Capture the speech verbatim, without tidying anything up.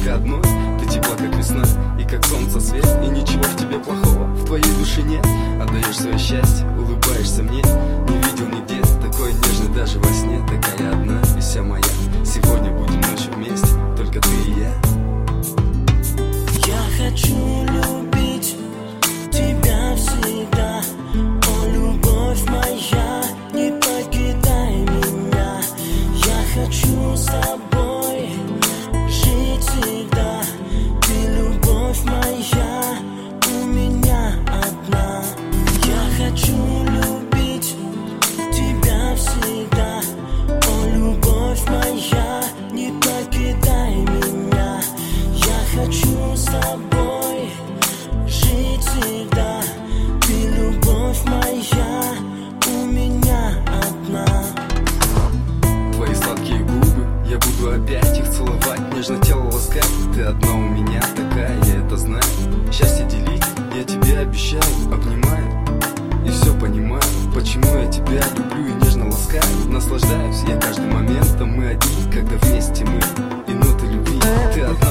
только одной. Ты тепла, как весна, и как солнце свет. И ничего в тебе плохого в твоей душе нет. Отдаешь свое счастье, улыбаешься мне. Не видел нигде такой нежный даже во сне. Такая одна и вся моя. Сегодня будем ночью вместе, только ты и я. Я хочу любить тебя всегда. О, любовь моя, не покидай меня. Я хочу с тобой жить всегда. Ты любовь моя, у меня одна. Я хочу любить тебя всегда. О, любовь моя, не покидай меня. Я хочу с тобой жить всегда. Ты любовь моя, у меня одна. Твои сладкие губы, я буду опять их целовать, нежно тело ласкать. Ты одна у меня такая, я это знаю. Счастье делить, я тебе обещаю. Обнимаю и все понимаю, почему я тебя люблю и нежно ласкаю. Наслаждаюсь я каждым моментом, мы одни, когда вместе мы. И ноты любви, ты одна